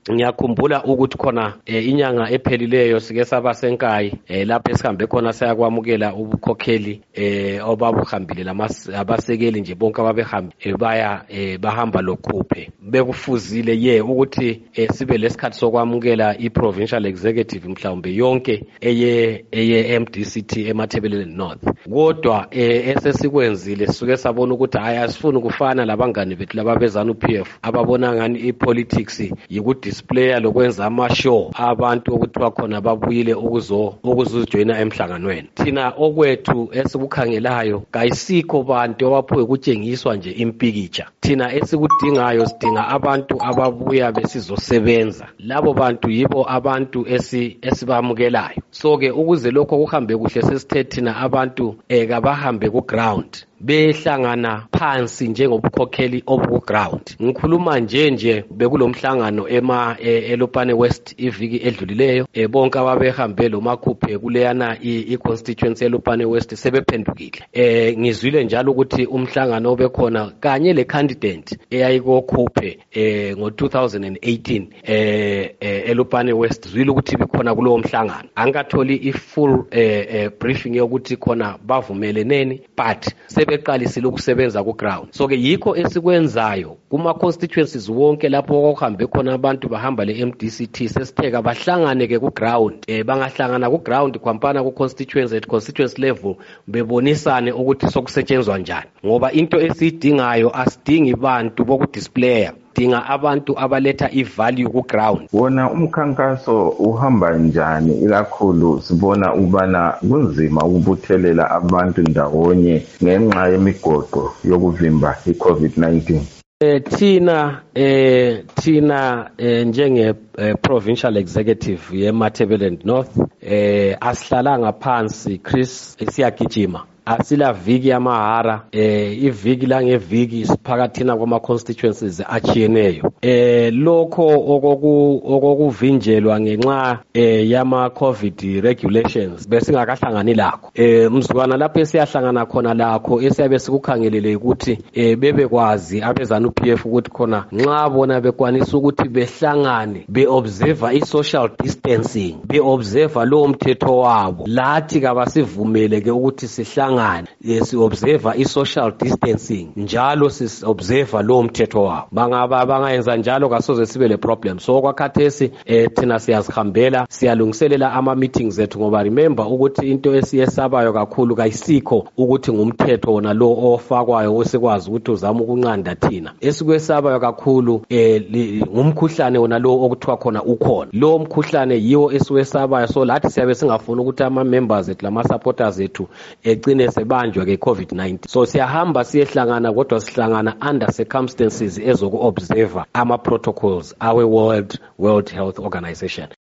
ngiyakhumbula ukuthi khona inyanga ephelileyo sike saba senkayi lapho esihambe khona sayakwamukela ubukhokheli obabuhambile abasekeli nje bonke ababehambe bahamba lokhuphe bekufuzile ukuthi sibe lesikhathi sokwamukela i-provincial executive mhlawumbe yonke eye MDCT eMatabeleland North kodwa esesikwenzile sisuke sabona ukuthi hayi asifuni kufana labangani bethu lababezana uPF ababona ngani ipolitics yikudisplaya lokwenza ama-show abantu okuthiwa khona babuyile ukuzojoyina emhlanganweni. Thina okwethu esikukhangelayo kayisikho bantu abaphuwe ukutshengiswa nje impikitsha. Thina esikudingayo sidinga abantu ababuya besizosebenza. Labo bantu yibo abantu esibamukelayo. So-ke ukuze lokho kuhambe kuhle sesithe thina abantu kabahambe ku-ground behlangana phansi njengobukhokheli obuku-ground. Ngikhuluma nje bekulomhlangano eLupane West iviki edlulileyo bonke ababehambe lo makhuphe kuleyana i-constituency eLupane West sebephendukile. Ngizwile njalo ukuthi umhlangano obekhona kanye le candidate eyayikokhuphe ngo-2018 eLupane West zwile ukuthi bikhona kulowo mhlangano. Angatholi i-full briefing yokuthi khona bavumeleneni but sebeqalisile ukusebenza ku-ground. So-ke yikho esikwenzayo kuma-constituencies wonke lapho okuhambe khona abantu bahamba le-MDCT sesitheka bahlangane-ke ku-ground. Bangahlangana ku-ground kwampana ku-constituency at constituency level bebonisane ukuthi sokusetshenzwa njani ngoba into esiyidingayo asidingi bantu bokudisplaya dinga abantu abaletha i-value ku-ground. Wona umkhankaso uhamba njani ikakhulu sibona ubana kunzima ukubuthelela abantu ndawonye ngenxa yemigoqo yokuvimba i-COVID-19. Thina njenge provincial executive yeMatabeleland North asihlalanga phansi Chris siyagijima. Asila viki yamahara iviki la ngeviki siphakathina kwama constituencies achiyeneyo lokho okuvinjelwa ngenxa yama covid regulations besingakahlangani lakho mzukwana lapho esiyahlangana khona lakho esiyabe sikukhangelele ukuthi bebekwazi abezana uPF ukuthi khona nxa bona bekwanisa ukuthi behlangane beobserve i-social distancing beobserve lo mthetho wabo lathi kabasivumele ke ukuthi sihlangane si-observe i-social distancing njalo si-observe lo mthetho wabo bangayenza njalo kasoze sibe le problem. So kwakhathesi thina siyazihambela siyalungiselela ama-meetings ethu ngoba remember ukuthi into esiyesabayo kakhulu kayisikho ukuthi ngumthetho wona lo ofakwayo osikwazi ukuthi uzama ukunqanda thina. Esikwesabayo kakhulu ngumkhuhlane wona lo okuthiwa khona ukhona. Lo mkhuhlane yiwo esiwesabayo so lathi siyabe singafuni ukuthi ama-members ethu lama-supporters ethu egcine sebanjwa ke COVID-19. So siyahamba siyehlangana kodwa sihlangana under circumstances ezoku-observe ama-protocols awe World Health Organization.